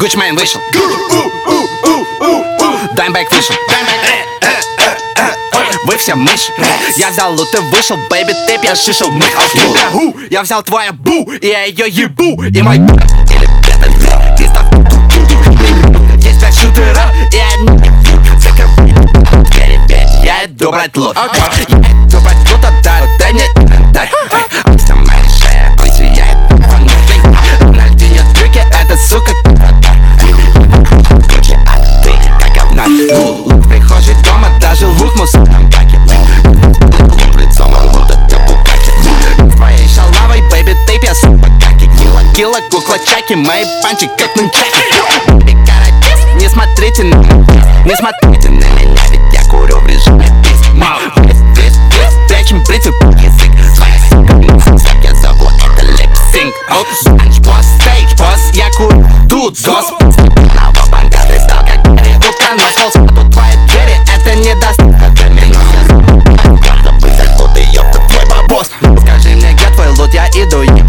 Gucci Mane вышел, Даймбэк вышел. Вы все мышь. Я взял лут и вышел, бэйби, ты пьяшишил мых. Я взял твою бу, и я ее ебу. И мой или это ты став. Есть 5 шутера, и одни. Я иду брать лут. Я иду брать лут, дай мне, дай. Моя шея сияет. Найди трюки, это сука. Гуччи, а ты как говна. В прихожей дома даже лут мусорном баке. Лицом лут это букаки. С твоей шалавой, бэйби, ты пьяс. Килла, кукла, чаки, мои панчи как нунчаки. Не смотрите на меня, не смотрите на меня, ведь я курю в режиме песни. Прячем бритвы под язык. Своя сука, я зову это липсинг. Босс, стейдж, босс, я курю тут зос. Одного банка ты стал как Гарри Поттер. Нос холст, а тут твои двери, это не даст. Это меня. Надо быть, откуда ёпта твой бабос. Скажи мне, где твой лут, я иду.